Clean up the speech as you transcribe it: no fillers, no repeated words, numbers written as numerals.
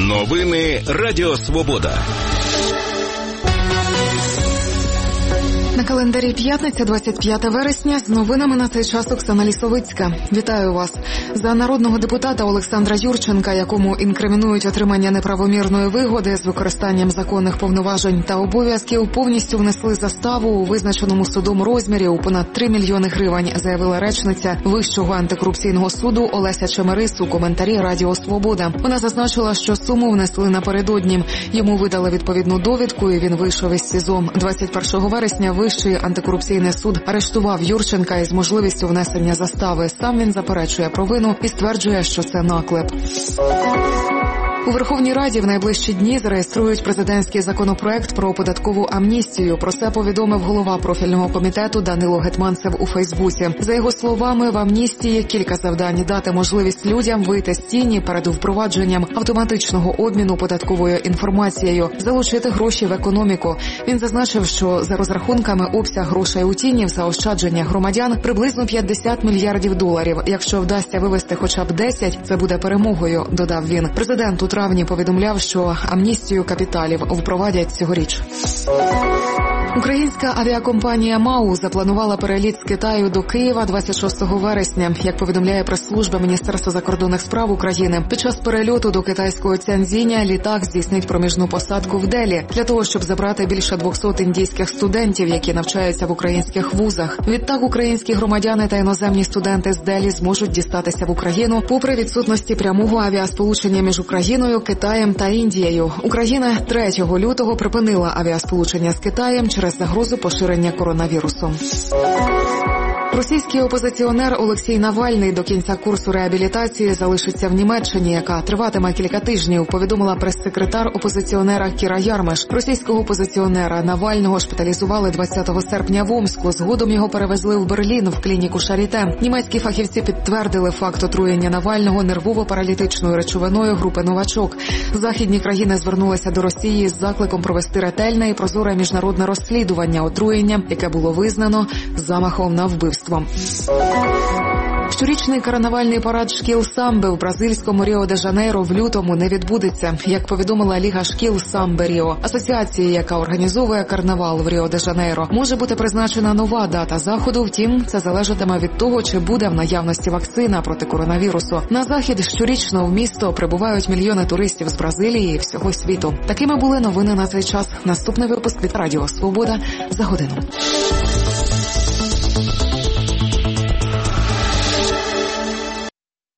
Новини Радіо Свобода. На календарі п'ятниця, 25 вересня. З новинами на цей час Оксана Лісовицька. Вітаю вас. За народного депутата Олександра Юрченка, якому інкримінують отримання неправомірної вигоди з використанням законних повноважень та обов'язків, повністю внесли заставу у визначеному судом розмірі у понад 3 мільйони гривень, заявила речниця Вищого антикорупційного суду Олеся Чемерис у коментарі Радіо Свобода. Вона зазначила, що суму внесли напередодні. Йому видали відповідну довідку і він вийшов із СІЗО. 21 вересня Вищий антикорупційний суд арештував Юрченка із можливістю внесення застави. Сам він заперечує провину і стверджує, що це наклеп. У Верховній Раді в найближчі дні зареєструють президентський законопроект про податкову амністію. Про це повідомив голова профільного комітету Данило Гетманцев у Фейсбуці. За його словами, в амністії кілька завдань: дати можливість людям вийти з тіні перед впровадженням автоматичного обміну податковою інформацією, залучити гроші в економіку. Він зазначив, що за розрахунками обсяг грошей у тіні в заощадженнях громадян приблизно 50 мільярдів доларів. Якщо вдасться вивести хоча б 10, це буде перемогою, додав він. Президент у травні повідомляв, що амністію капіталів впровадять цьогоріч. Українська авіакомпанія МАУ запланувала переліт з Китаю до Києва 26 вересня. Як повідомляє прес-служба Міністерства закордонних справ України, під час перельоту до китайського Цяньцзіня літак здійснить проміжну посадку в Делі для того, щоб забрати більше 200 індійських студентів, які навчаються в українських вузах. Відтак українські громадяни та іноземні студенти з Делі зможуть дістатися в Україну попри відсутності прямого авіасполучення між Україною, Китаєм та Індією. Україна 3 лютого припинила авіасполучення з Китаєм через загрозу поширення коронавірусу. Російський опозиціонер Олексій Навальний до кінця курсу реабілітації залишиться в Німеччині, яка триватиме кілька тижнів, повідомила прес-секретар опозиціонера Кіра Ярмеш. Російського опозиціонера Навального шпиталізували 20 серпня в Омську. Згодом його перевезли в Берлін в клініку Шаріте. Німецькі фахівці підтвердили факт отруєння Навального нервово-паралітичною речовиною групи «Новачок». Західні країни звернулися до Росії з закликом провести ретельне і прозоре міжнародне розслідування отруєння, яке було визнано замахом на вбивство. Щорічний карнавальний парад шкіл самби в бразильському Ріо-де-Жанейро в лютому не відбудеться. Як повідомила Ліга шкіл самби Ріо, асоціації, яка організовує карнавал в Ріо-де-Жанейро, може бути призначена нова дата заходу, втім, це залежатиме від того, чи буде в наявності вакцина проти коронавірусу. На захід щорічно в місто прибувають мільйони туристів з Бразилії і всього світу. Такими були новини на цей час. Наступний випуск від Радіо Свобода за годину.